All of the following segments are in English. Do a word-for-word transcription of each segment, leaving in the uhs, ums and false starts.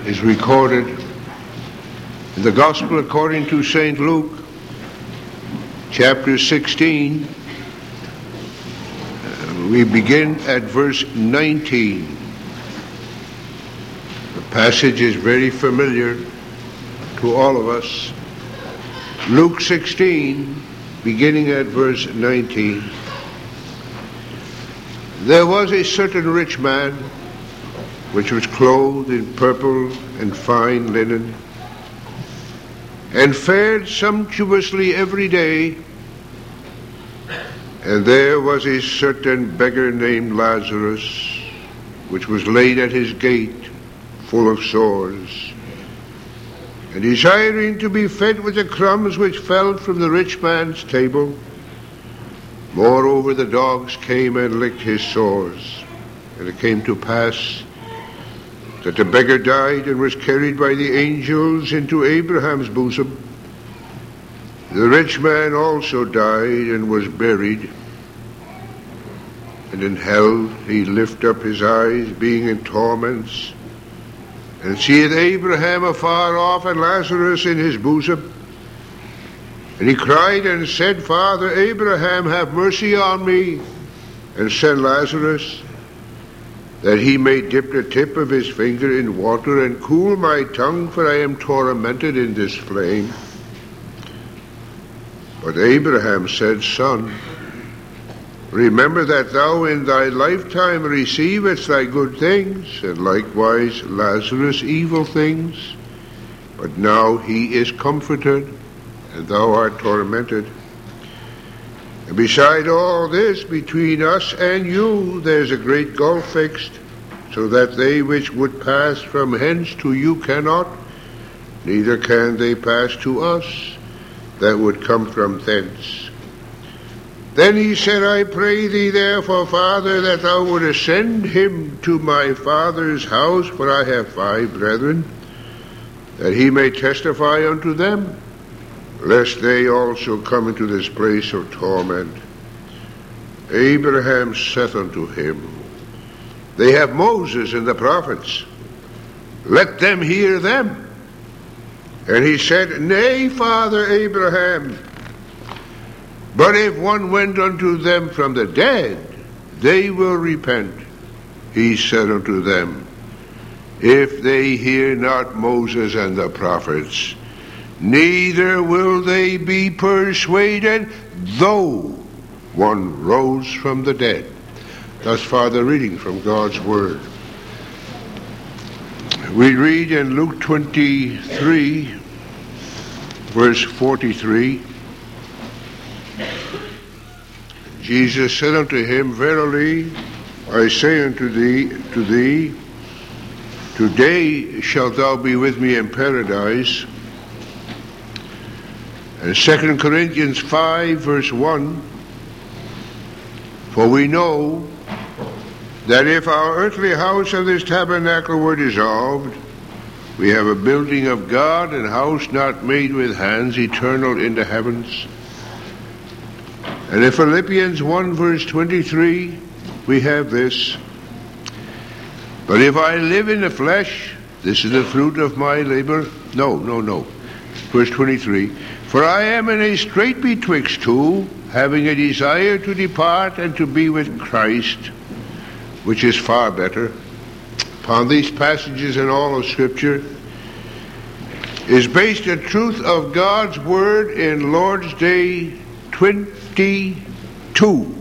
is recorded in the Gospel according to Saint Luke, chapter sixteen. Uh, we begin at verse nineteen. The passage is very familiar to all of us. Luke sixteen, beginning at verse nineteen. There was a certain rich man, which was clothed in purple and fine linen, and fared sumptuously every day. And there was a certain beggar named Lazarus, which was laid at his gate, full of sores, and desiring to be fed with the crumbs which fell from the rich man's table. Moreover, the dogs came and licked his sores. And it came to pass that the beggar died and was carried by the angels into Abraham's bosom. The rich man also died and was buried. And in hell he lifted up his eyes, being in torments, and seeth Abraham afar off and Lazarus in his bosom. And he cried and said, Father Abraham, have mercy on me, and send Lazarus, that he may dip the tip of his finger in water and cool my tongue, for I am tormented in this flame. But Abraham said, Son, remember that thou in thy lifetime receivest thy good things, and likewise Lazarus evil things. But now he is comforted, and thou art tormented. And beside all this, between us and you, there's a great gulf fixed, so that they which would pass from hence to you cannot, neither can they pass to us that would come from thence. Then he said, I pray thee therefore, Father, that thou wouldest send him to my father's house, for I have five brethren, that he may testify unto them, lest they also come into this place of torment. Abraham saith unto him, They have Moses and the prophets. Let them hear them. And he said, Nay, Father Abraham, but if one went unto them from the dead, they will repent. He said unto them, If they hear not Moses and the prophets, neither will they be persuaded, though one rose from the dead. Thus far the reading from God's Word. We read in Luke twenty-three, verse forty-three, Jesus said unto him, Verily I say unto thee, to thee, today shalt thou be with me in paradise. And Second Corinthians five, verse one, For we know that if our earthly house of this tabernacle were dissolved, we have a building of God, an house not made with hands, eternal in the heavens. And in Philippians one, verse twenty-three, we have this, But if I live in the flesh, this is the fruit of my labor. No, no, no. Verse twenty-three, For I am in a strait betwixt two, having a desire to depart and to be with Christ, which is far better. Upon these passages in all of Scripture is based the truth of God's Word in Lord's Day twenty-two.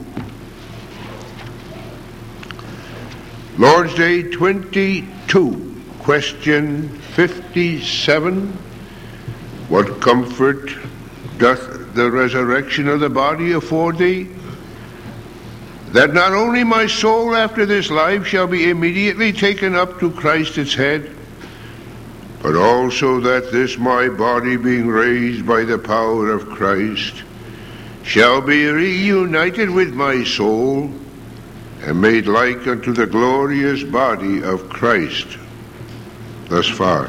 Lord's Day twenty-two, question fifty-seven. What comfort doth the resurrection of the body afford thee? That not only my soul after this life shall be immediately taken up to Christ its head, but also that this my body, being raised by the power of Christ, shall be reunited with my soul, and made like unto the glorious body of Christ. Thus far.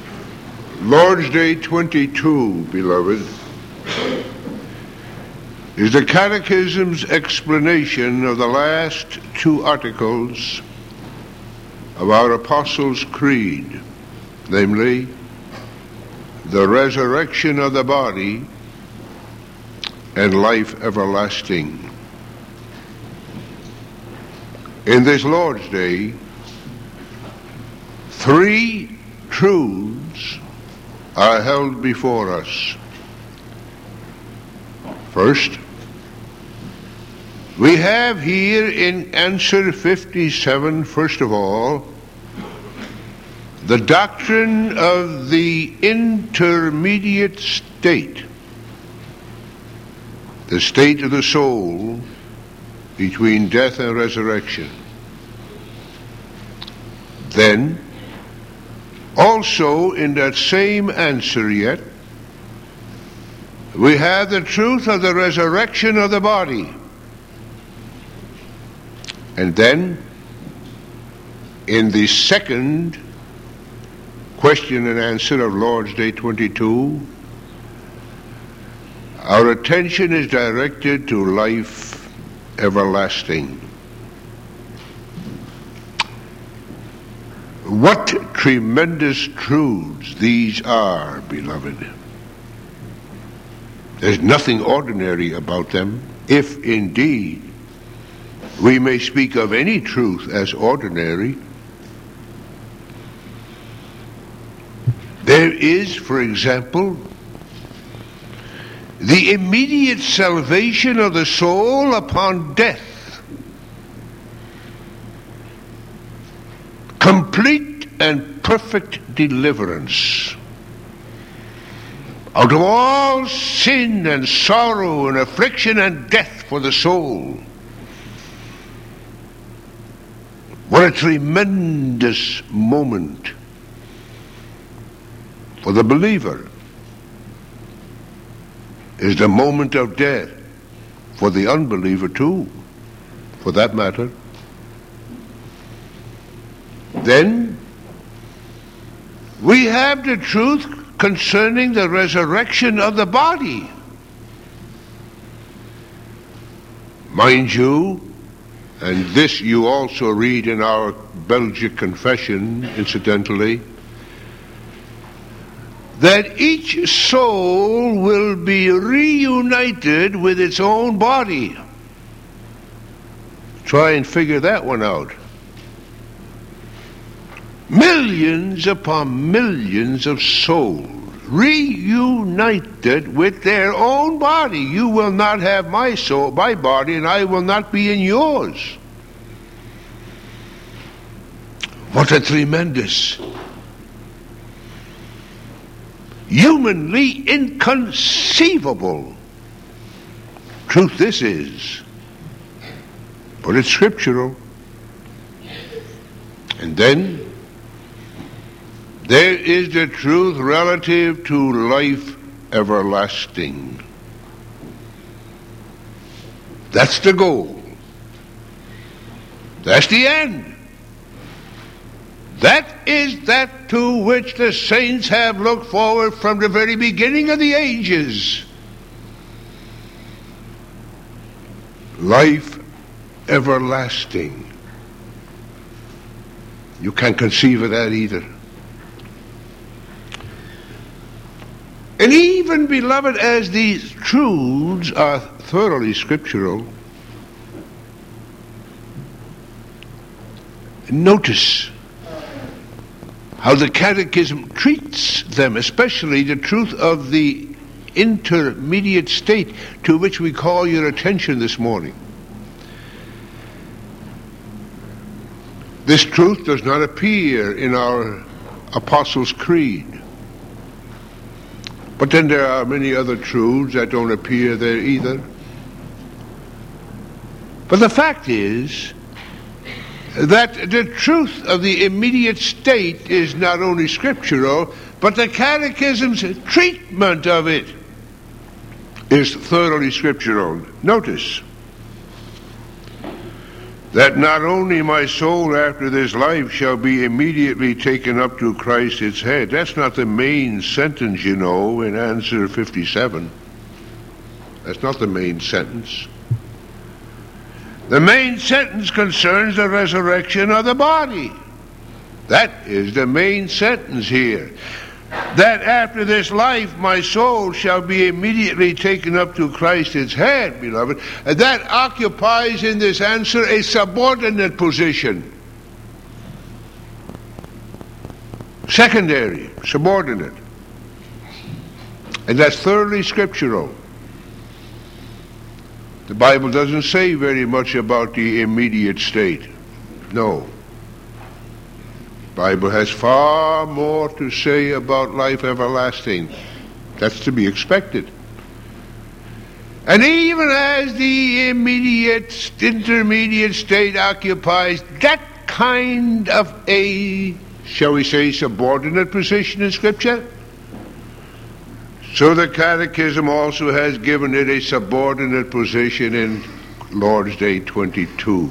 Lord's Day twenty-two, beloved, is the Catechism's explanation of the last two articles of our Apostles' Creed, namely, the resurrection of the body and life everlasting. In this Lord's Day, three truths are held before us. First, we have here in answer fifty-seven, first of all, the doctrine of the intermediate state, the state of the soul between death and resurrection. Then, also in that same answer yet, we have the truth of the resurrection of the body. And then, in the second question and answer of Lord's Day twenty-two, our attention is directed to life everlasting. What tremendous truths these are, beloved. There's nothing ordinary about them, if indeed we may speak of any truth as ordinary. There is, for example, the immediate salvation of the soul upon death, complete and perfect deliverance out of all sin and sorrow and affliction and death for the soul. What a tremendous moment for the believer is the moment of death, for the unbeliever too, for that matter. Then we have the truth concerning the resurrection of the body. Mind you, and this you also read in our Belgic Confession, incidentally, that each soul will be reunited with its own body. Try and figure that one out. Millions upon millions of souls reunited with their own body. You will not have my soul, my body, and I will not be in yours. What a tremendous, humanly inconceivable truth this is. But it's scriptural. And then there is the truth relative to life everlasting. That's the goal. That's the end. That is that to which the saints have looked forward from the very beginning of the ages. Life everlasting. You can't conceive of that either. And even, beloved, as these truths are thoroughly scriptural, notice how the Catechism treats them, especially the truth of the intermediate state to which we call your attention this morning. This truth does not appear in our Apostles' Creed. But then there are many other truths that don't appear there either. But the fact is that the truth of the immediate state is not only scriptural, but the Catechism's treatment of it is thoroughly scriptural. Notice that not only my soul after this life shall be immediately taken up to Christ its head. That's not the main sentence, you know, in answer fifty-seven. That's not the main sentence. The main sentence concerns the resurrection of the body. That is the main sentence here. That after this life my soul shall be immediately taken up to Christ its head, beloved. And that occupies in this answer a subordinate position. Secondary, subordinate. And that's thoroughly scriptural. The Bible doesn't say very much about the immediate state. No. The Bible has far more to say about life everlasting. That's to be expected. And even as the immediate, intermediate state occupies that kind of a, shall we say, subordinate position in Scripture, so the Catechism also has given it a subordinate position in Lord's Day twenty-two.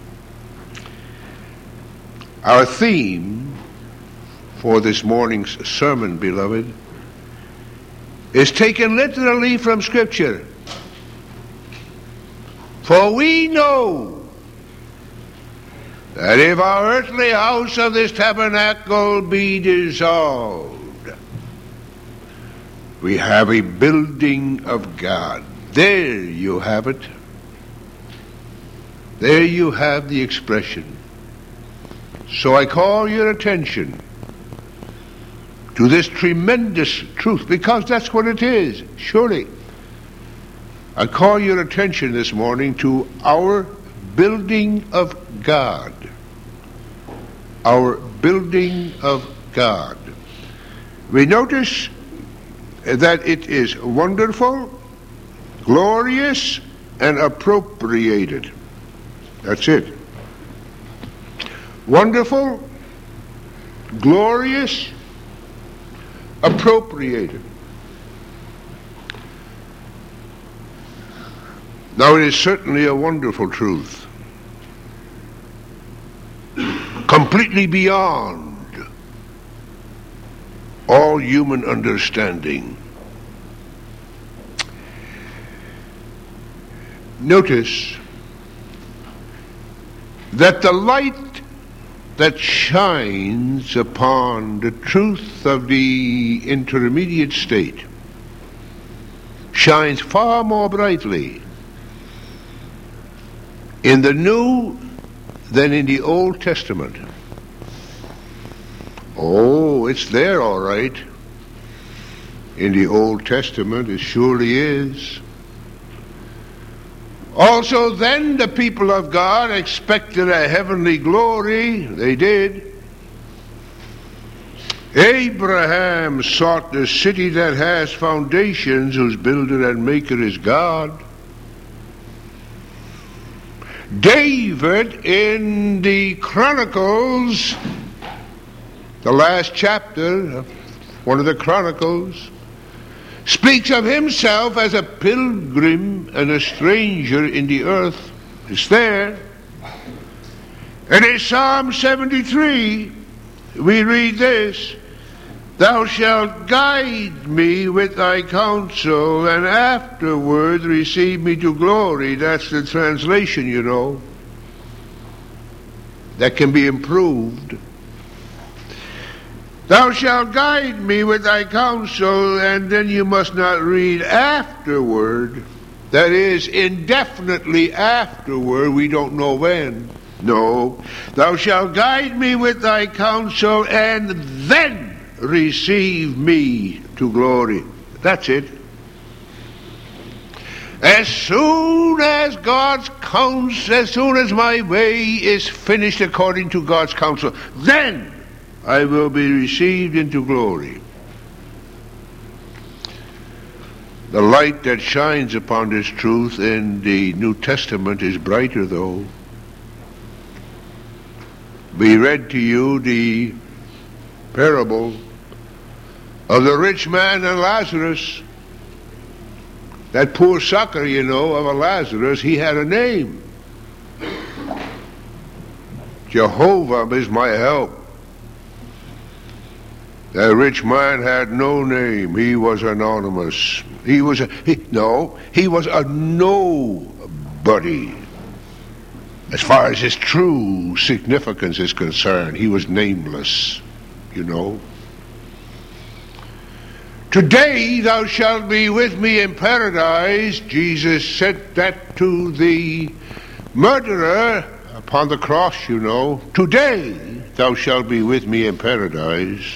Our theme for this morning's sermon, beloved, is taken literally from Scripture. For we know that if our earthly house of this tabernacle be dissolved, we have a building of God. There you have it. There you have the expression. So I call your attention to this tremendous truth, because that's what it is, surely. I call your attention this morning to our building of God. Our building of God. We notice that it is wonderful, glorious, and appropriated. That's it. Wonderful, glorious, appropriated. Now, it is certainly a wonderful truth, completely beyond all human understanding. Notice that the light that shines upon the truth of the intermediate state shines far more brightly in the New than in the Old Testament. Oh, it's there all right. In the Old Testament, it surely is. Also, then the people of God expected a heavenly glory. They did. Abraham sought the city that has foundations, whose builder and maker is God. David, in the Chronicles, the last chapter of one of the Chronicles, speaks of himself as a pilgrim and a stranger in the earth. It's there. And in Psalm seventy-three, we read this: Thou shalt guide me with thy counsel, and afterward receive me to glory. That's the translation, you know. That can be improved. Thou shalt guide me with thy counsel, and then you must not read afterward. That is, indefinitely afterward, we don't know when. No. Thou shalt guide me with thy counsel, and then receive me to glory. That's it. As soon as God's counsel, as soon as my way is finished according to God's counsel, then I will be received into glory. The light that shines upon this truth in the New Testament is brighter, though. We read to you the parable of the rich man and Lazarus. That poor sucker, you know, of a Lazarus, he had a name. Jehovah is my help. The rich man had no name. He was anonymous. He was a, he, no, he was a nobody. As far as his true significance is concerned, he was nameless, you know. Today thou shalt be with me in paradise. Jesus said that to the murderer upon the cross, you know. Today thou shalt be with me in paradise.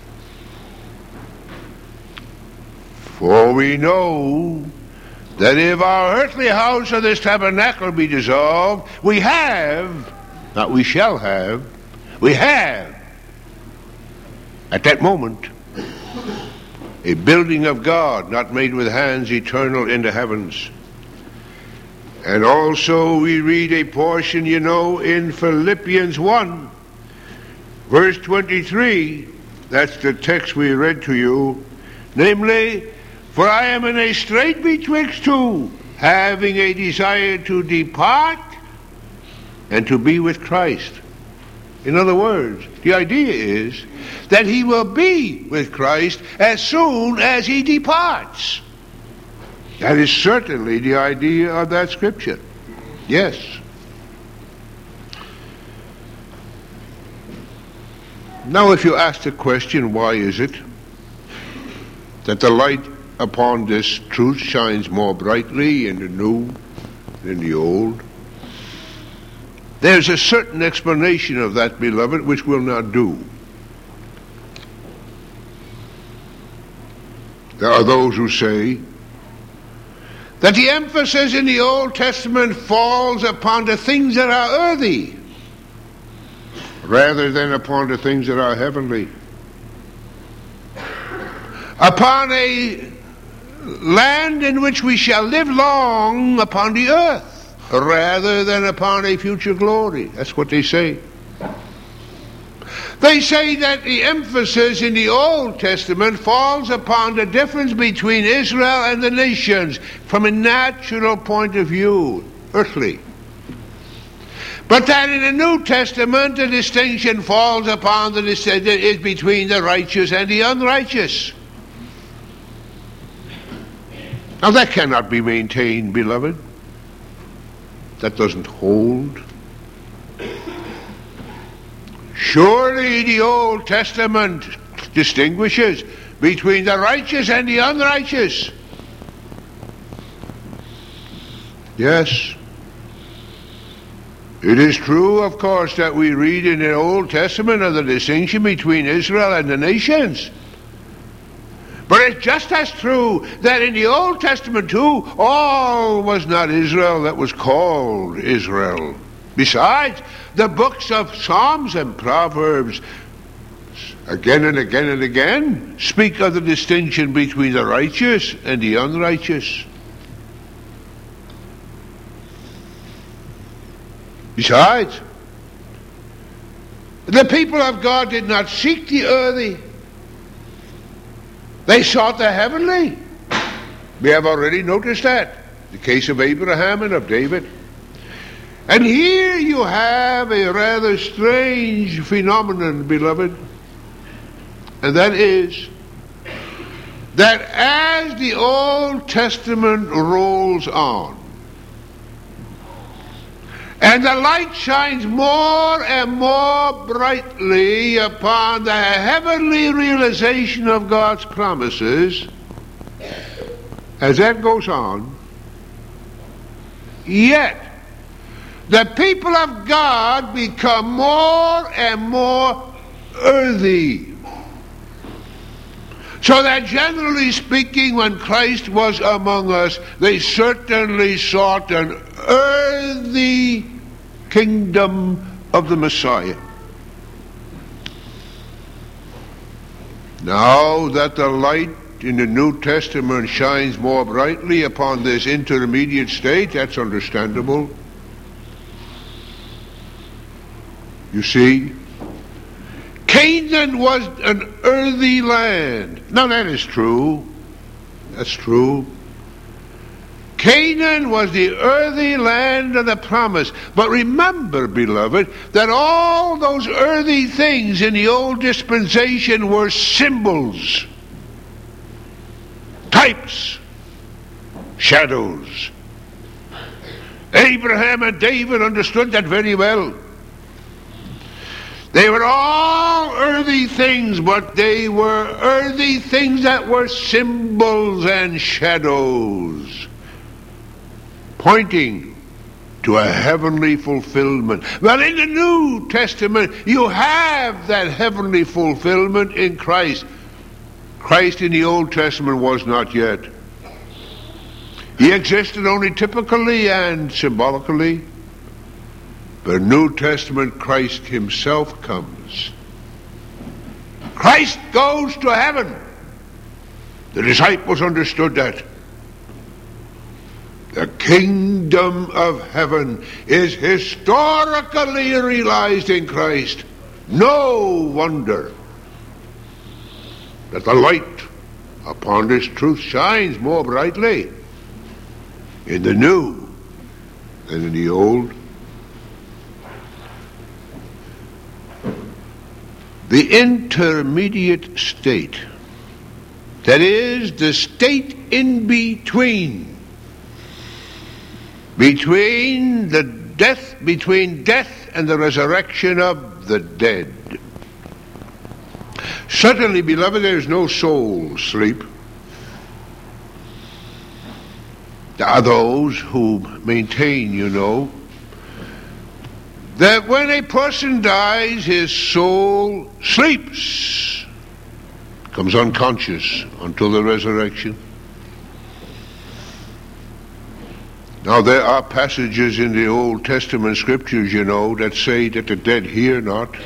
For we know that if our earthly house of this tabernacle be dissolved, we have, not we shall have, we have, at that moment, a building of God, not made with hands, eternal in the heavens. And also we read a portion, you know, in Philippians one, verse twenty-three, that's the text we read to you, namely, for I am in a strait betwixt two, having a desire to depart and to be with Christ. In other words, the idea is that he will be with Christ as soon as he departs. That is certainly the idea of that scripture. Yes. Now, if you ask the question, why is it that the light upon this truth shines more brightly in the new than the old? There's a certain explanation of that, beloved, which we'll not do. There are those who say that the emphasis in the Old Testament falls upon the things that are earthly rather than upon the things that are heavenly. Upon a land in which we shall live long upon the earth rather than upon a future glory. That's what they say. They say that the emphasis in the Old Testament falls upon the difference between Israel and the nations from a natural point of view, earthly. But that in the New Testament the distinction falls upon the is between the righteous and the unrighteous. Now that cannot be maintained, beloved. That doesn't hold. Surely the Old Testament distinguishes between the righteous and the unrighteous. Yes. It is true, of course, that we read in the Old Testament of the distinction between Israel and the nations. But it's just as true that in the Old Testament too, all was not Israel that was called Israel. Besides, the books of Psalms and Proverbs again and again and again speak of the distinction between the righteous and the unrighteous. Besides, the people of God did not seek the earthly. They sought the heavenly. We have already noticed that. The case of Abraham and of David. And here you have a rather strange phenomenon, beloved. And that is that as the Old Testament rolls on, and the light shines more and more brightly upon the heavenly realization of God's promises, as that goes on, yet the people of God become more and more earthy. So that generally speaking, when Christ was among us, they certainly sought an earthly kingdom of the Messiah. Now that the light in the New Testament shines more brightly upon this intermediate state, that's understandable. You see, Canaan was an earthly land. Now that is true. That's true. Canaan was the earthly land of the promise. But remember, beloved, that all those earthly things in the old dispensation were symbols, types, shadows. Abraham and David understood that very well. They were all earthly things, but they were earthly things that were symbols and shadows, pointing to a heavenly fulfillment. Well, in the New Testament, you have that heavenly fulfillment in Christ. Christ in the Old Testament was not yet. He existed only typically and symbolically. The New Testament, Christ himself comes. Christ goes to heaven. The disciples understood that. The kingdom of heaven is historically realized in Christ. No wonder that the light upon this truth shines more brightly in the new than in the old. The intermediate state, that is, the state in between, between the death, between death and the resurrection of the dead. Certainly, beloved, there is no soul sleep. There are those who maintain, you know, that when a person dies, his soul sleeps, becomes unconscious until the resurrection. Now, there are passages in the Old Testament scriptures, you know, that say that the dead hear not,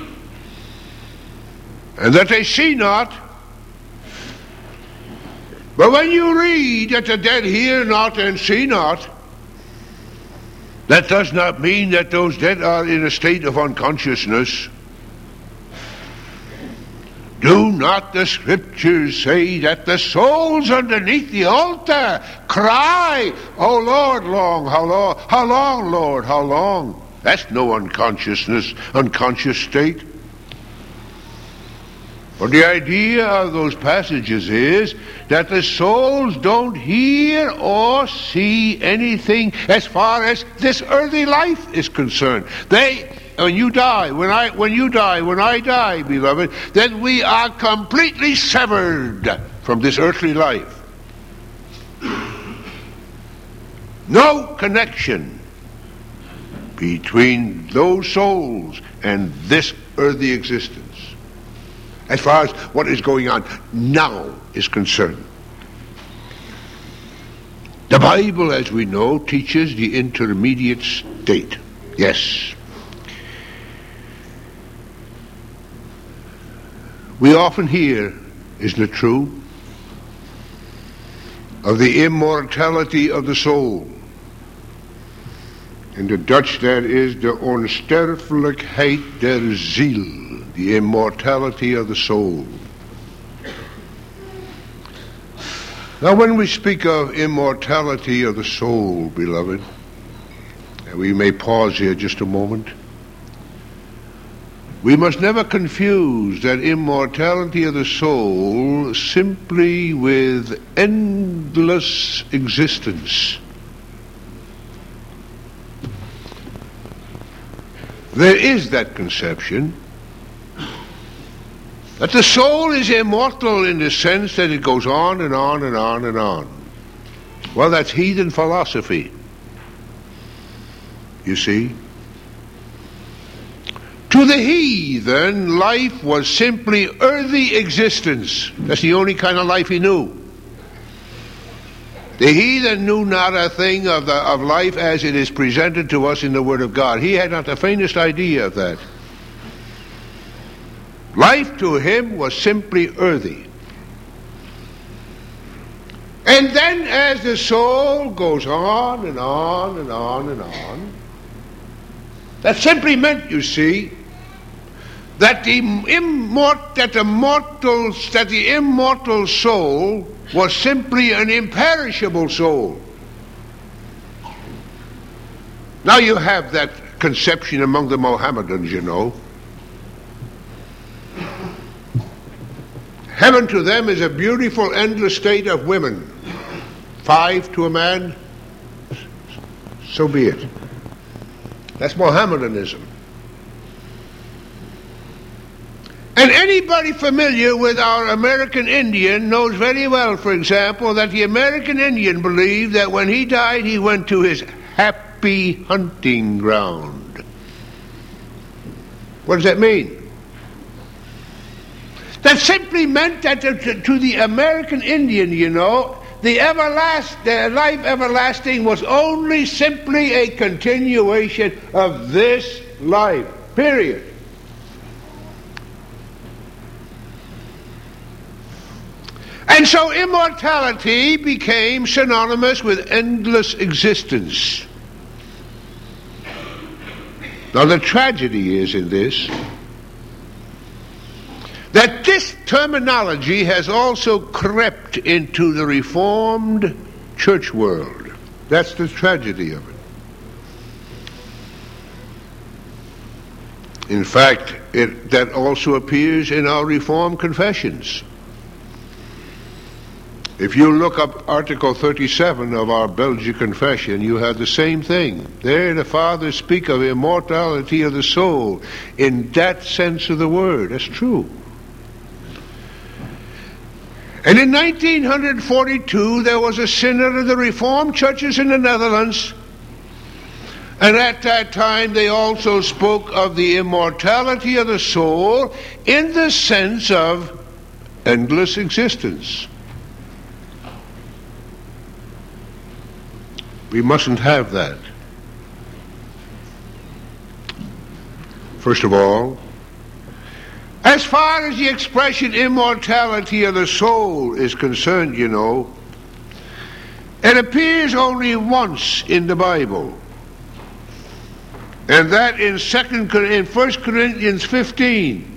and that they see not. But when you read that the dead hear not and see not, that does not mean that those dead are in a state of unconsciousness. Do not the scriptures say that the souls underneath the altar cry, "Oh Lord, long, how long, how long, Lord, how long?" That's no unconsciousness, unconscious state. But the idea of those passages is that the souls don't hear or see anything as far as this earthly life is concerned. They, when you die, when I, when you die, when I die, beloved, then we are completely severed from this earthly life. No connection between those souls and this earthly existence, as far as what is going on now is concerned. The Bible, as we know, teaches the intermediate state. Yes. We often hear, isn't it true, of the immortality of the soul. In the Dutch, that is de onsterfelijkheid der ziel, the immortality of the soul. Now, when we speak of immortality of the soul, beloved, and we may pause here just a moment, we must never confuse that immortality of the soul simply with endless existence. There is that conception that the soul is immortal in the sense that it goes on and on and on and on. Well, that's heathen philosophy, you see. To the heathen, life was simply earthly existence. That's the only kind of life he knew. The heathen knew not a thing of, the, of life as it is presented to us in the Word of God. He had not the faintest idea of that. Life to him was simply earthy. And then as the soul goes on and on and on and on, that simply meant, you see, that the immort- that the mortal that the immortal soul was simply an imperishable soul. Now you have that conception among the Mohammedans, you know. Heaven to them is a beautiful, endless state of women. Five to a man, so be it. That's Mohammedanism. And anybody familiar with our American Indian knows very well, for example, that the American Indian believed that when he died, he went to his happy hunting ground. What does that mean? That simply meant that to, to the American Indian, you know, the everlast, the life everlasting was only simply a continuation of this life, period. And so immortality became synonymous with endless existence. Now the tragedy is in this, that this terminology has also crept into the Reformed church world. That's the tragedy of it. In fact, it, that also appears in our Reformed confessions. If you look up Article thirty-seven of our Belgian Confession, you have the same thing. There the fathers speak of immortality of the soul in that sense of the word. That's true. And in nineteen forty-two, there was a synod of the Reformed churches in the Netherlands. And at that time, they also spoke of the immortality of the soul in the sense of endless existence. We mustn't have that. First of all, as far as the expression immortality of the soul is concerned, you know, it appears only once in the Bible. And that in second in First Corinthians fifteen.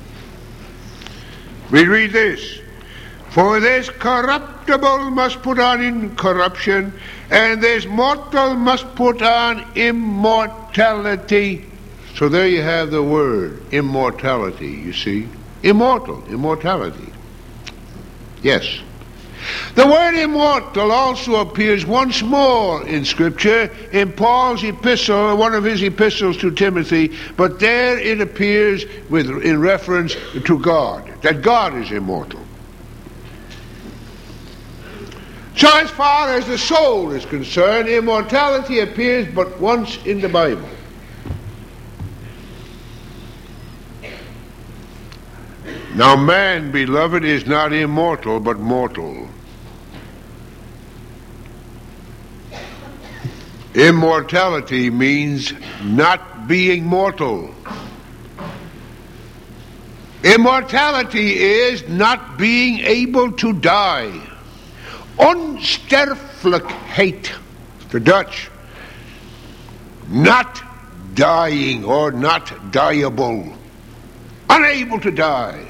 We read this: for this corruptible must put on incorruption, and this mortal must put on immortality. So there you have the word, immortality, you see. Immortal, immortality. Yes. The word immortal also appears once more in Scripture, in Paul's epistle, one of his epistles to Timothy, but there it appears with in reference to God, that God is immortal. So as far as the soul is concerned, immortality appears but once in the Bible. Now man, beloved, is not immortal but mortal. Immortality means not being mortal. Immortality is not being able to die. Onsterfelijkheid, the Dutch. Not dying or not dieable. Unable to die.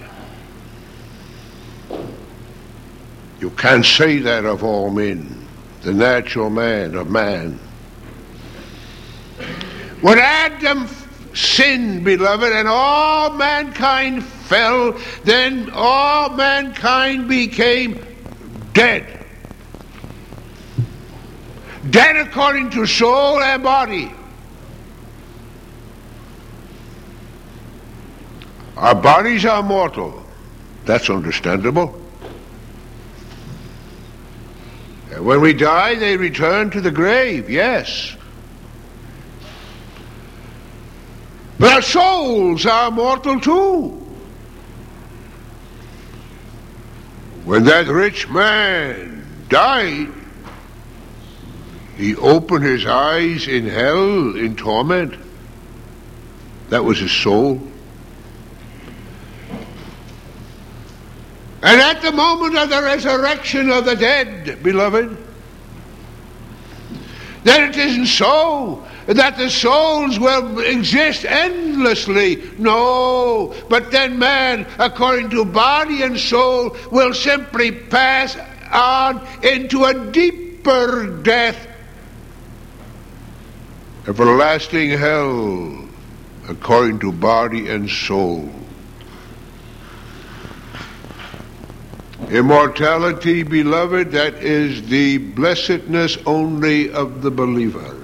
You can't say that of all men, the natural man of man. When Adam sinned, beloved, and all mankind fell, then all mankind became dead. Dead according to soul and body. Our bodies are mortal. That's understandable. And when we die, they return to the grave, yes. But our souls are mortal too. When that rich man died, he opened his eyes in hell, in torment. That was his soul. And at the moment of the resurrection of the dead, beloved, then it isn't so that the souls will exist endlessly. No, but then man, according to body and soul, will simply pass on into a deeper death. everlasting hell, according to body and soul. Immortality, beloved, that is the blessedness only of the believer.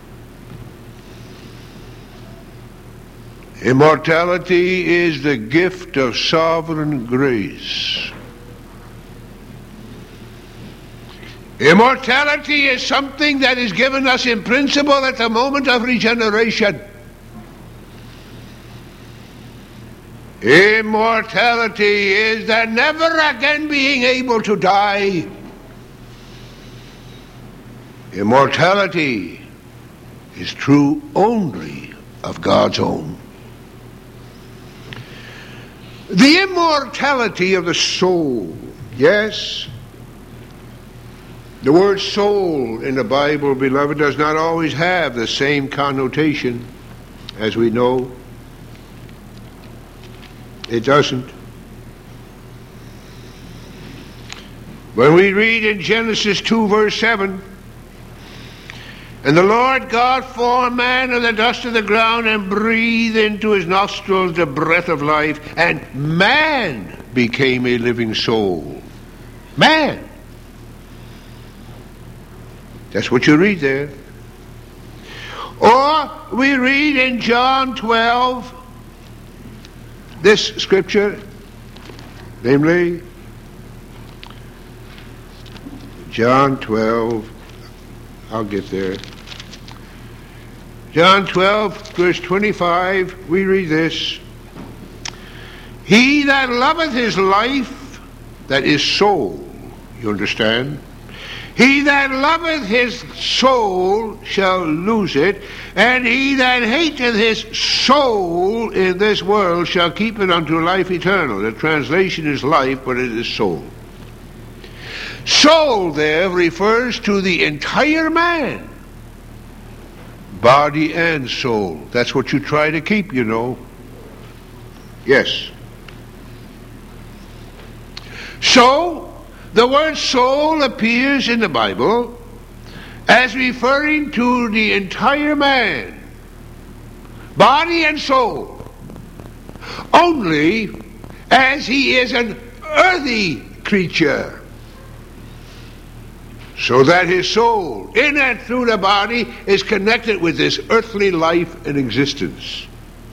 Immortality is the gift of sovereign grace. Immortality is something that is given us in principle at the moment of regeneration. Immortality is the never again being able to die. Immortality is true only of God's own. The immortality of the soul, yes. The word soul in the Bible, beloved, does not always have the same connotation as we know. It doesn't. When we read in Genesis two verse seven, and the Lord God formed man of the dust of the ground and breathed into his nostrils the breath of life, and man became a living soul. Man. That's what you read there. Or we read in John twelve, this scripture, namely, John twelve, I'll get there. John twelve, verse twenty-five, we read this. He that loveth his life, that is soul, you understand? He that loveth his soul shall lose it, and he that hateth his soul in this world shall keep it unto life eternal. The translation is life, but it is soul. Soul there refers to the entire man, body and soul. That's what you try to keep, you know. Yes. So, the word soul appears in the Bible as referring to the entire man, body and soul, only as he is an earthy creature, so that his soul, in and through the body, is connected with this earthly life and existence.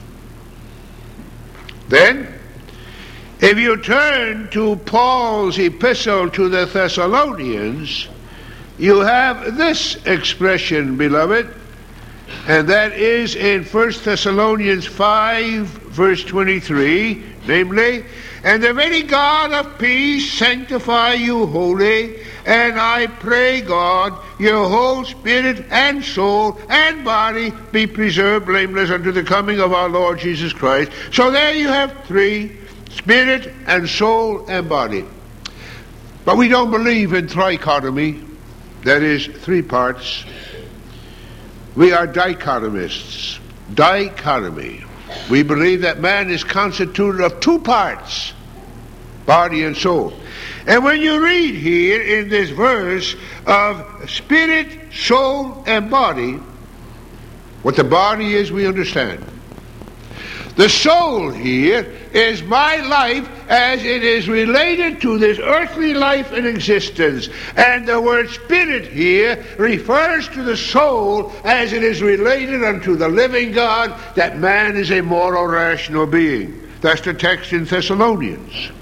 Then, if you turn to Paul's epistle to the Thessalonians, you have this expression, beloved, and that is in First Thessalonians five, verse twenty-three, namely, and the very God of peace sanctify you wholly, and I pray God, your whole spirit and soul and body be preserved blameless unto the coming of our Lord Jesus Christ. So there you have three, spirit and soul and body. But we don't believe in trichotomy, that is, three parts. We are dichotomists. Dichotomy. We believe that man is constituted of two parts, body and soul. And when you read here in this verse of spirit, soul, and body, what the body is, we understand. The soul here is my life as it is related to this earthly life and existence. And the word spirit here refers to the soul as it is related unto the living God, that man is a moral, rational being. That's the text in Thessalonians.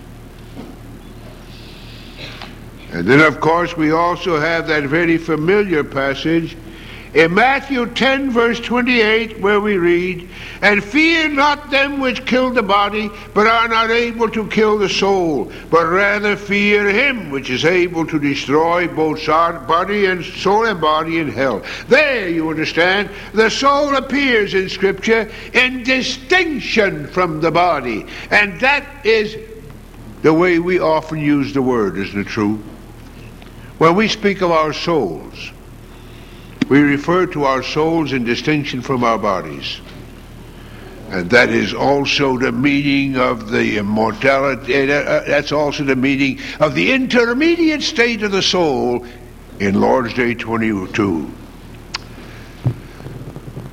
And then, of course, we also have that very familiar passage in Matthew ten, verse twenty-eight, where we read, and fear not them which kill the body, but are not able to kill the soul, but rather fear him which is able to destroy both body and soul and body in hell. There, you understand, the soul appears in Scripture in distinction from the body. And that is the way we often use the word, isn't it true? When we speak of our souls, we refer to our souls in distinction from our bodies. And that is also the meaning of the immortality, that's also the meaning of the intermediate state of the soul in Lord's Day twenty-two.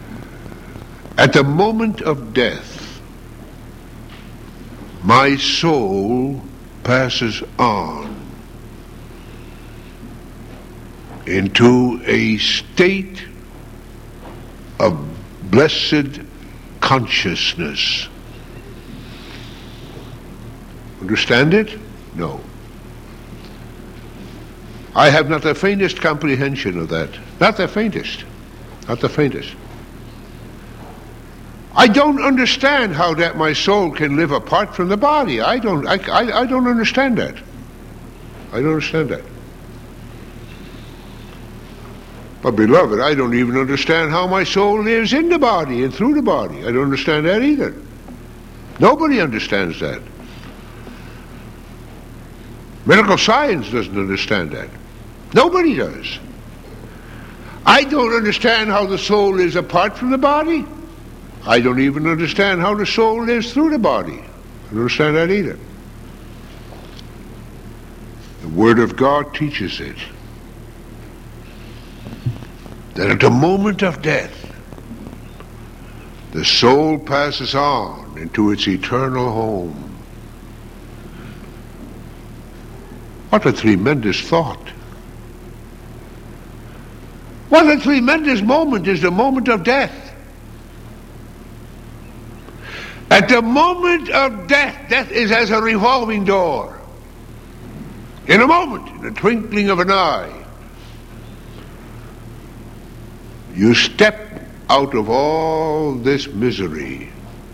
At the moment of death, my soul passes on into a state of blessed consciousness. Understand it? No. I have not the faintest comprehension of that. Not the faintest. Not the faintest. I don't understand how that my soul can live apart from the body. I don't, I, I, I don't understand that. I don't understand that. But beloved, I don't even understand how my soul lives in the body and through the body. I don't understand that either. Nobody understands that. Medical science doesn't understand that. Nobody does. I don't understand how the soul is apart from the body. I don't even understand how the soul lives through the body. I don't understand that either. The Word of God teaches it. That at the moment of death, the soul passes on into its eternal home. What a tremendous thought. What a tremendous moment is the moment of death. At the moment of death, death is as a revolving door. In a moment, in the twinkling of an eye, you step out of all this misery,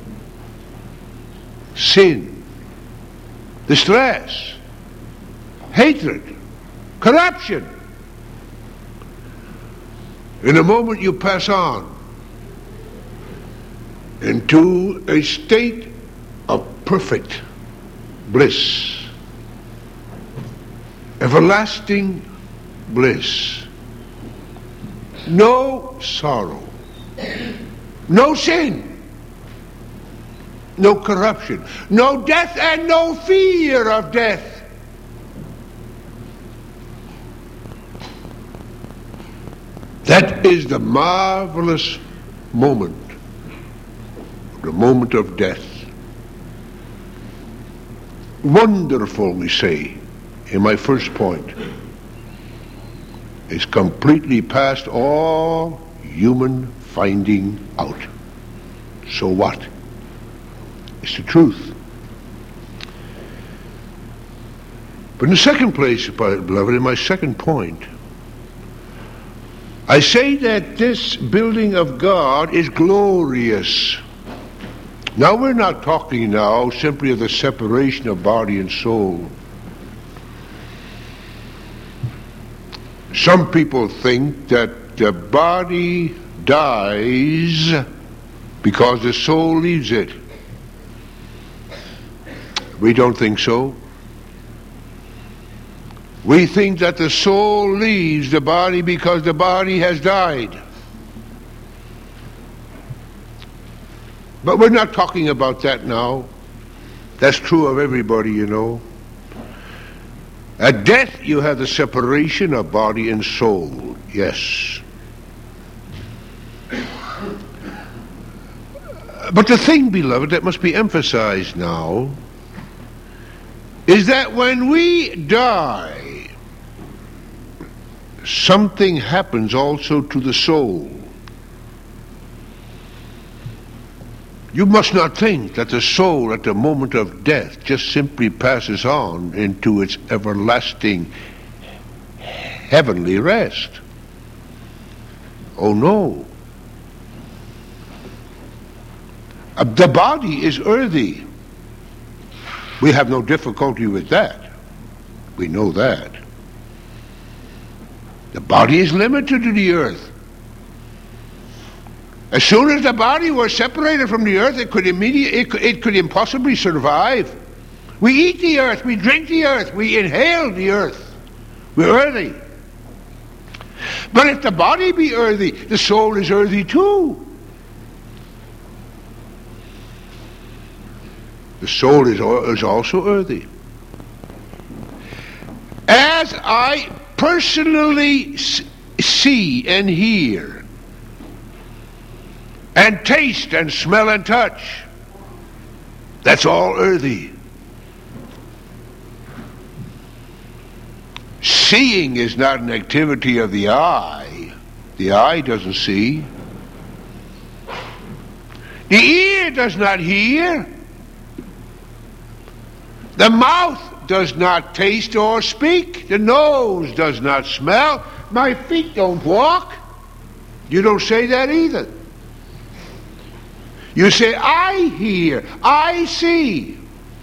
sin, distress, hatred, corruption. In a moment you pass on into a state of perfect bliss, everlasting bliss. No sorrow, no sin, no corruption, no death, and no fear of death. That is the marvelous moment, the moment of death. Wonderful, we say, in my first point. Is completely past all human finding out. So what? It's the truth. But in the second place, beloved, in my second point, I say that this building of God is glorious. Now we're not talking now simply of the separation of body and soul. Some people think that the body dies because the soul leaves it. We don't think so. We think that the soul leaves the body because the body has died. But we're not talking about that now. That's true of everybody, you know. At death, you have the separation of body and soul. Yes. But the thing, beloved, that must be emphasized now is that when we die, something happens also to the soul. You must not think that the soul at the moment of death just simply passes on into its everlasting heavenly rest. Oh no. Uh, the body is earthy. We have no difficulty with that. We know that. The body is limited to the earth. As soon as the body was separated from the earth, it could immediately, it could, it could impossibly survive. We eat the earth, we drink the earth, we inhale the earth. We're earthy. But if the body be earthy, the soul is earthy too. The soul is, is also earthy. As I personally see and hear and taste and smell and touch. That's all earthy. Seeing is not an activity of the eye. The eye doesn't see. The ear does not hear. The mouth does not taste or speak. The nose does not smell. My feet don't walk. You don't say that either. You say, I hear, I see.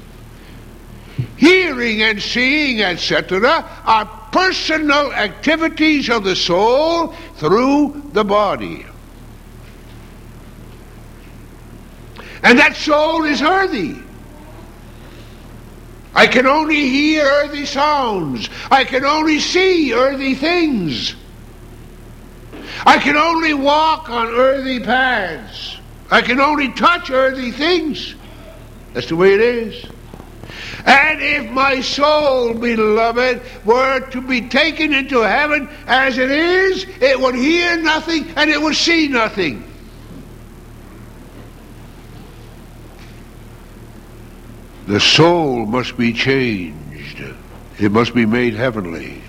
Hearing and seeing, et cetera, are personal activities of the soul through the body. And that soul is earthy. I can only hear earthy sounds. I can only see earthy things. I can only walk on earthy paths. I can only touch earthy things. That's the way it is. And if my soul, beloved, were to be taken into heaven as it is, it would hear nothing and it would see nothing. The soul must be changed. It must be made heavenly.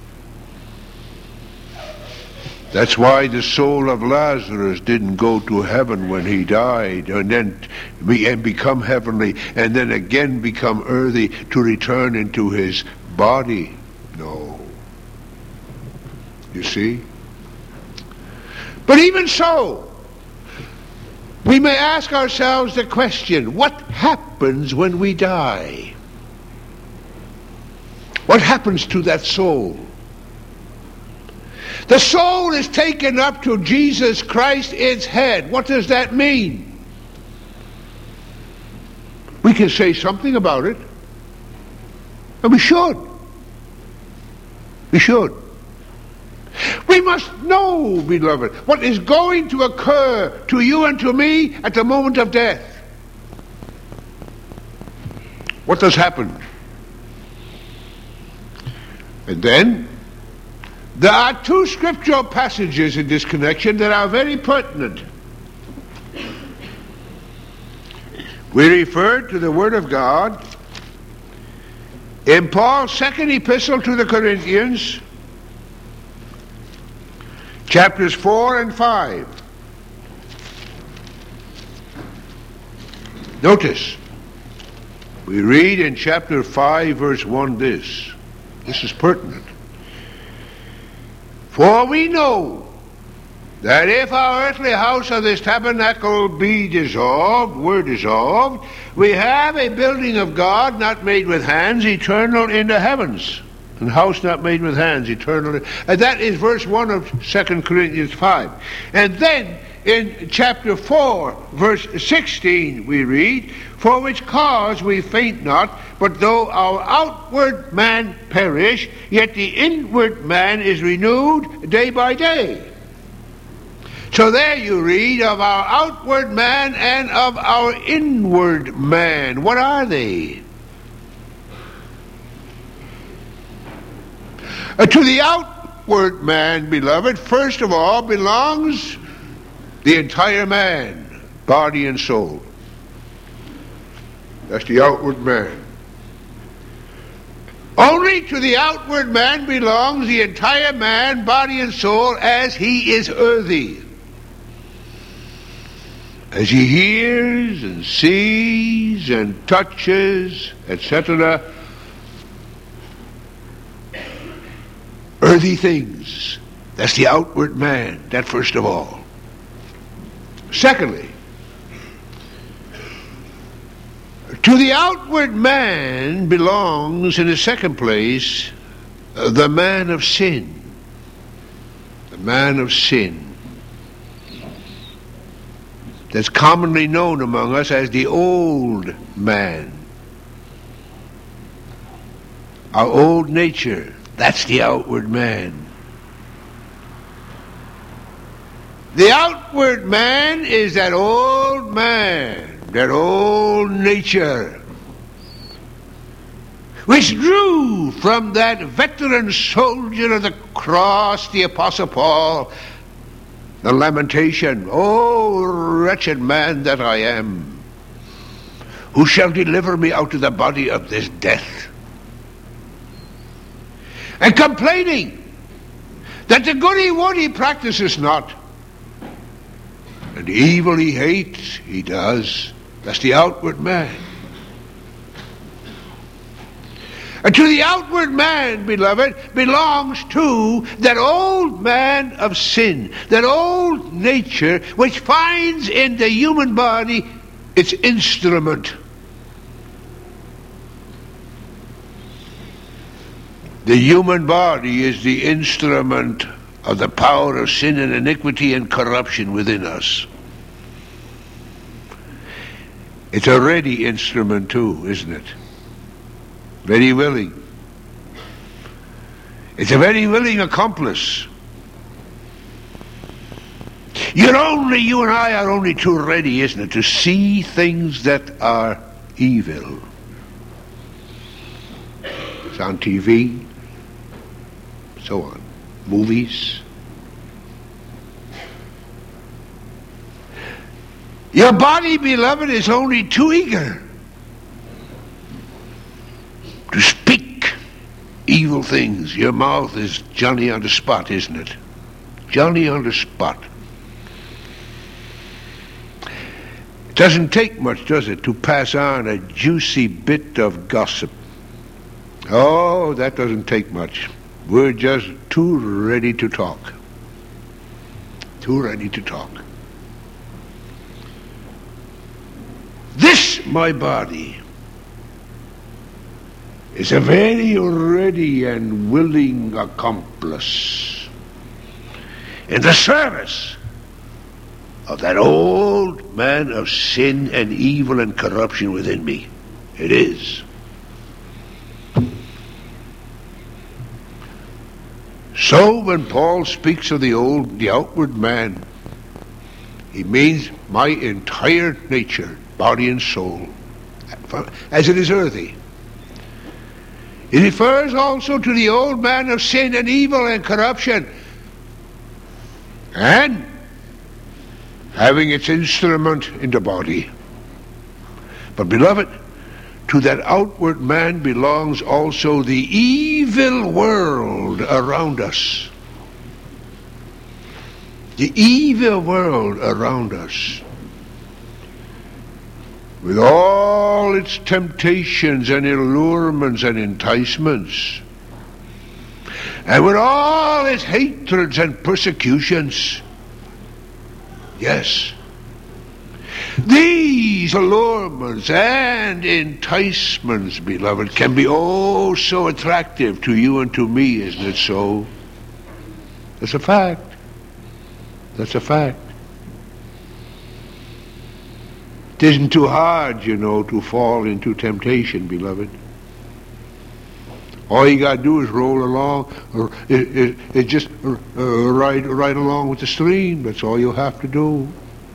That's why the soul of Lazarus didn't go to heaven when he died and then be, and become heavenly and then again become earthy to return into his body. No. You see? But even so, we may ask ourselves the question, what happens when we die? What happens to that soul? The soul is taken up to Jesus Christ, its head. What does that mean? We can say something about it. And we should. We should. We must know, beloved, what is going to occur to you and to me at the moment of death. What does happen? And then, there are two scriptural passages in this connection that are very pertinent. We refer to the Word of God in Paul's second epistle to the Corinthians, chapters four and five. Notice, we read in chapter five, verse one this. This is pertinent. For we know that if our earthly house of this tabernacle be dissolved, were dissolved, we have a building of God not made with hands, eternal in the heavens. And house not made with hands, eternal. And that is verse one of Second Corinthians five. And then in chapter four, verse sixteen, we read, for which cause we faint not, but though our outward man perish, yet the inward man is renewed day by day. So there you read of our outward man and of our inward man. What are they? Uh, to the outward man, beloved, first of all belongs the entire man, body and soul. That's the outward man. Only to the outward man belongs the entire man, body and soul, as he is earthy. As he hears and sees and touches, et cetera, earthy things. That's the outward man, that first of all. Secondly, to the outward man belongs, in the second place, uh, the man of sin. The man of sin. That's commonly known among us as the old man. Our old nature. That's the outward man. The outward man is that old man, that old nature, which drew from that veteran soldier of the cross, the Apostle Paul, The lamentation, "Oh, wretched man that I am, who shall deliver me out of the body of this death?" And complaining that the good he would he practices not, and the evil he hates he does. That's the outward man. And to the outward man, beloved, belongs too that old man of sin, that old nature which finds in the human body its instrument. The human body is the instrument of the power of sin and iniquity and corruption within us. It's a ready instrument too, isn't it? Very willing. It's a very willing accomplice. You're only, you and I are only too ready, isn't it, to see things that are evil. It's on T V, so on. Movies. Your body, beloved, is only too eager to speak evil things. Your mouth is Johnny on the spot, isn't it? Johnny on the spot. It doesn't take much, does it, to pass on a juicy bit of gossip. Oh, that doesn't take much. We're just too ready to talk. Too ready to talk. This, my body, is a very ready and willing accomplice in the service of that old man of sin and evil and corruption within me. It is. So when Paul speaks of the old, the outward man, he means my entire nature, body and soul, as it is earthy. It refers also to the old man of sin and evil and corruption, and having its instrument in the body. But beloved, to that outward man belongs also the evil world around us. The evil world around us, with all its temptations and allurements and enticements, and with all its hatreds and persecutions. Yes, these allurements and enticements, beloved, can be oh so attractive to you and to me, isn't it so? That's a fact. That's a fact. It isn't too hard, you know, to fall into temptation, beloved. All you got to do is roll along, or it, it, it just uh, ride right along with the stream. That's all you have to do.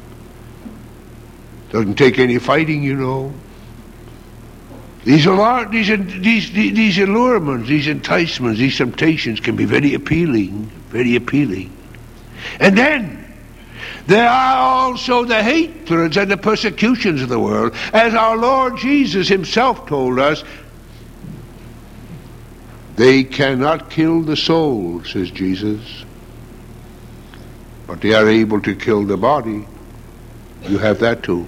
Doesn't take any fighting, you know. These allure, these these these allurements, these enticements, these temptations can be very appealing, very appealing. And then there are also the hatreds and the persecutions of the world, as our Lord Jesus himself told us. They cannot kill the soul, says Jesus, but they are able to kill the body. You have that too.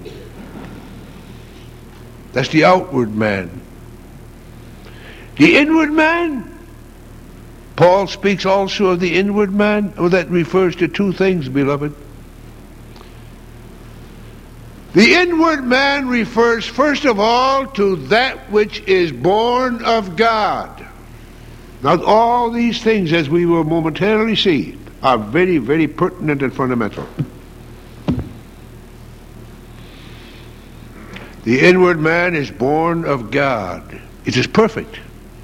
That's the outward man. The inward man, Paul speaks also of the inward man. Oh, that refers to two things, beloved. The inward man refers first of all to that which is born of God. Now all these things, as we will momentarily see, are very, very pertinent and fundamental. The inward man is born of God. It is perfect.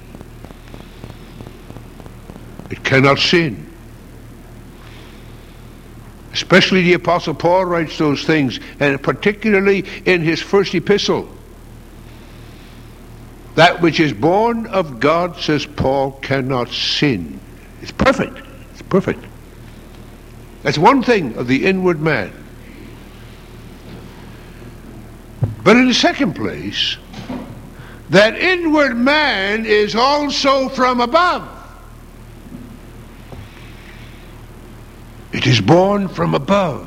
It cannot sin. Especially the Apostle Paul writes those things, and particularly in his first epistle. That which is born of God, says Paul, cannot sin. It's perfect. It's perfect. That's one thing of the inward man. But in the second place, that inward man is also from above. It is born from above.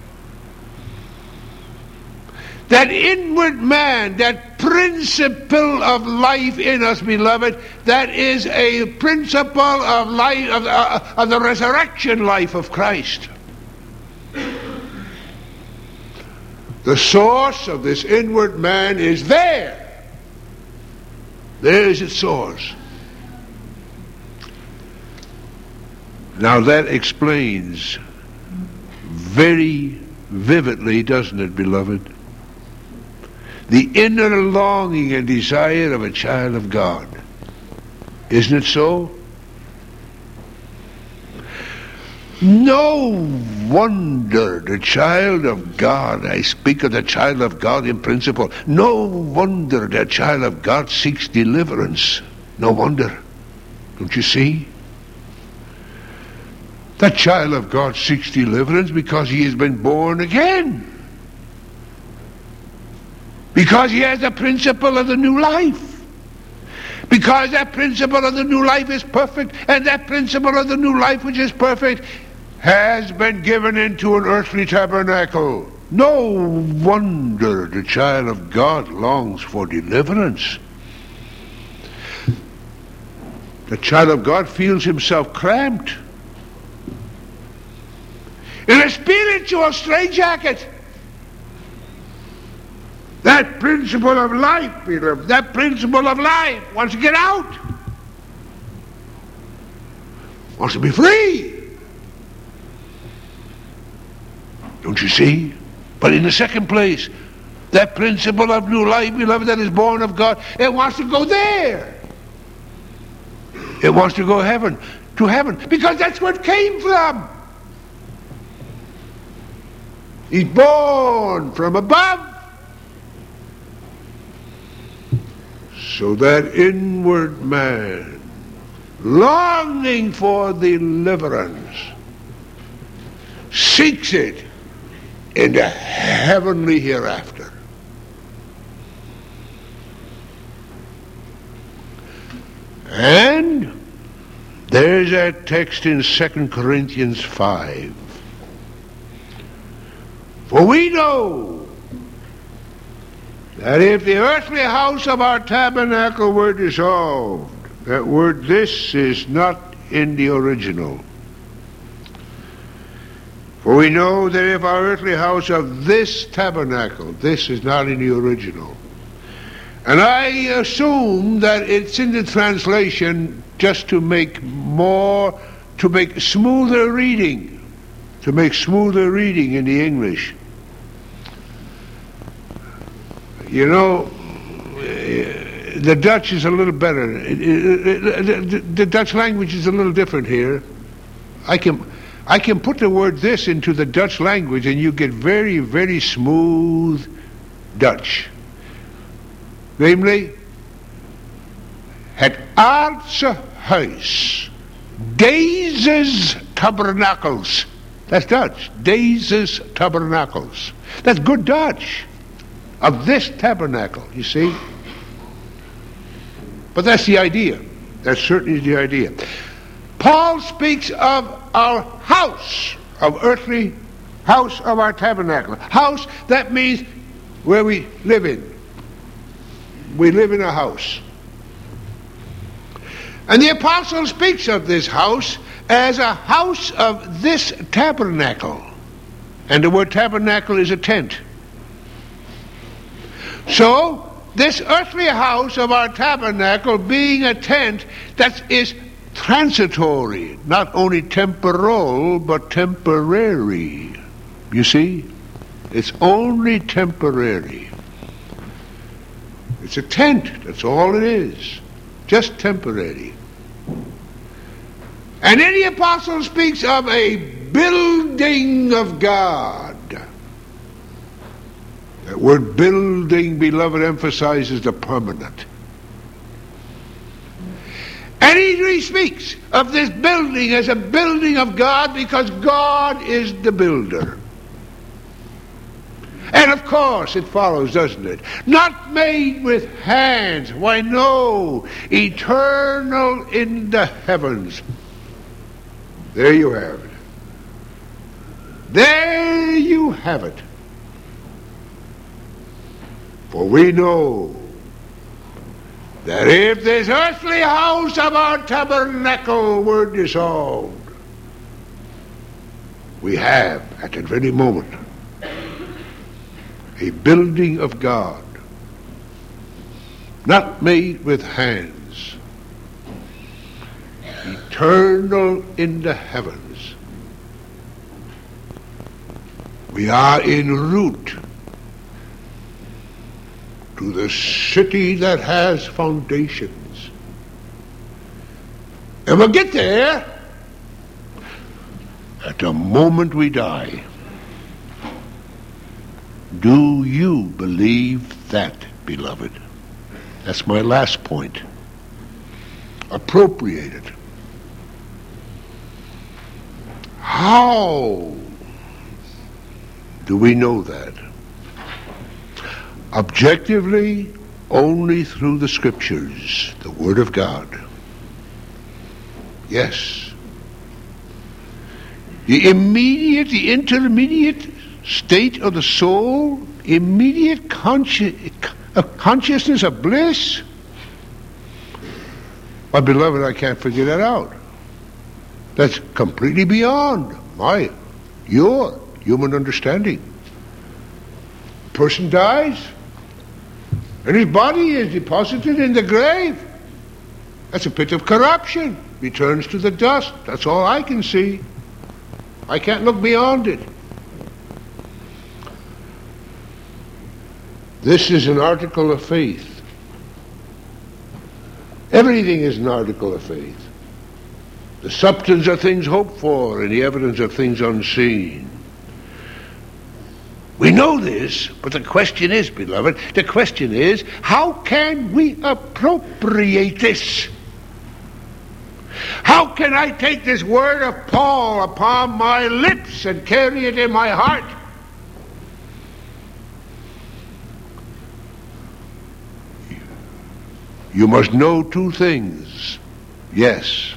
That inward man, that principle of life in us, beloved, that is a principle of life, of, uh, of the resurrection life of Christ. The source of this inward man is there. There is its source. Now that explains very vividly, doesn't it, beloved, the inner longing and desire of a child of God. Isn't it so? No wonder the child of God, I speak of the child of God in principle, no wonder the child of God seeks deliverance. No wonder. Don't you see? That child of God seeks deliverance because he has been born again. Because he has the principle of the new life. Because that principle of the new life is perfect, and that principle of the new life which is perfect has been given into an earthly tabernacle. No wonder the child of God longs for deliverance. The child of God feels himself cramped in a spiritual straitjacket. That principle of life, beloved, that principle of life wants to get out. Wants to be free. Don't you see? But in the second place, that principle of new life, beloved, that is born of God, it wants to go there. It wants to go heaven, to heaven, because that's where it came from. He's born from above. So that inward man, longing for deliverance, seeks it in the heavenly hereafter. And there's that text in Second Corinthians five. For we know that if the earthly house of our tabernacle were dissolved, that word "this" is not in the original. For we know that if our earthly house of this tabernacle, this is not in the original. And I assume that it's in the translation just to make more, to make smoother reading, to make smoother reading in the English. You know, the Dutch is a little better. The Dutch language is a little different here. I can, I can put the word "this" into the Dutch language and you get very, very smooth Dutch. Namely, het aardse huis, deze tabernakels. That's Dutch. Deze tabernakels. That's good Dutch. Of this tabernacle, you see? But that's the idea. That certainly is the idea. Paul speaks of our house, of earthly house of our tabernacle. House, that means where we live in. We live in a house. And the apostle speaks of this house as a house of this tabernacle. And the word tabernacle is a tent. So, this earthly house of our tabernacle being a tent that is transitory, not only temporal, but temporary. You see? It's only temporary. It's a tent, that's all it is. Just temporary. And then the apostle speaks of a building of God. That word building, beloved, emphasizes the permanent. And he speaks of this building as a building of God because God is the builder. And of course it follows, doesn't it? Not made with hands. Why no, eternal in the heavens. There you have it. There you have it. For we know that if this earthly house of our tabernacle were dissolved, we have at that very moment a building of God, not made with hands, eternal in the heavens. We are en route to the city that has foundations. And we'll get there at the moment we die. Do you believe that, beloved? That's my last point. Appropriate it. How do we know that? Objectively, only through the Scriptures, the Word of God. Yes. The immediate, the intermediate state of the soul, immediate consci- consciousness of bliss. My beloved, I can't figure that out. That's completely beyond my, your human understanding. A person dies, and his body is deposited in the grave. That's a pit of corruption. Returns to the dust. That's all I can see. I can't look beyond it. This is an article of faith. Everything is an article of faith. The substance of things hoped for and the evidence of things unseen. We know this, but the question is, beloved, the question is, how can we appropriate this? How can I take this word of Paul upon my lips and carry it in my heart? You must know two things. Yes.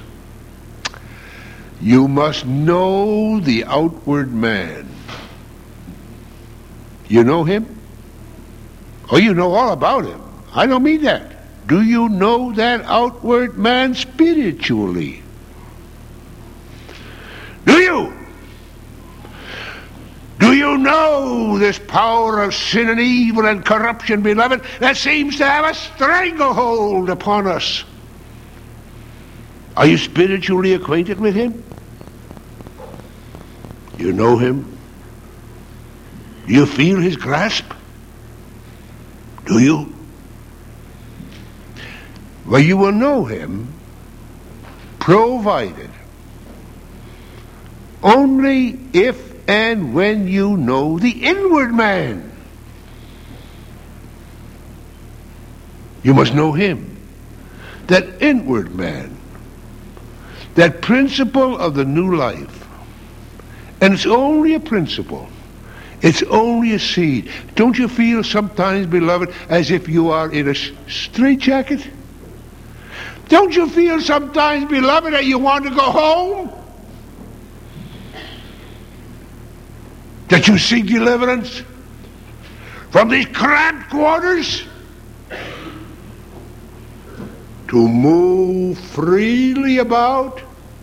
You must know the outward man. You know him? Oh, you know all about him. I don't mean that. Do you know that outward man spiritually? Do you? Do you know this power of sin and evil and corruption, beloved, that seems to have a stranglehold upon us? Are you spiritually acquainted with him? You know him? Do you feel his grasp? Do you? Well, you will know him, provided only if and when you know the inward man. You must know him, that inward man, that principle of the new life. And it's only a principle. It's only a seed. Don't you feel sometimes, beloved, as if you are in a straitjacket? Don't you feel sometimes, beloved, that you want to go home? That you seek deliverance from these cramped quarters to move freely about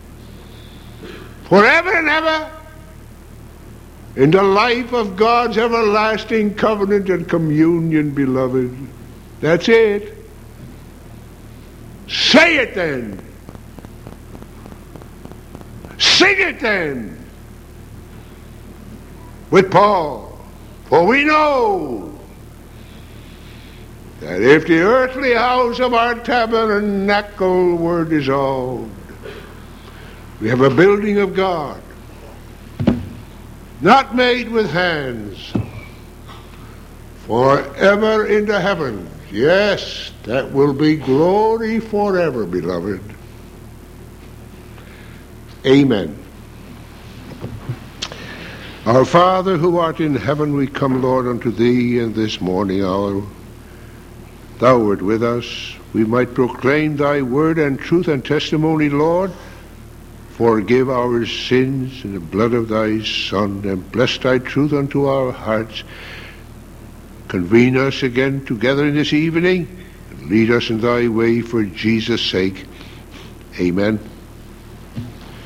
forever and ever in the life of God's everlasting covenant and communion, beloved. That's it. Say it then. Sing it then. With Paul. For we know that if the earthly house of our tabernacle were dissolved, we have a building of God, not made with hands, forever in the heavens. Yes, that will be glory forever, beloved. Amen. Our Father, who art in heaven, we come, Lord, unto thee in this morning hour. Thou art with us. We might proclaim thy word and truth and testimony, Lord. Forgive our sins in the blood of thy Son, and bless thy truth unto our hearts. Convene us again together in this evening, and lead us in thy way for Jesus' sake. Amen.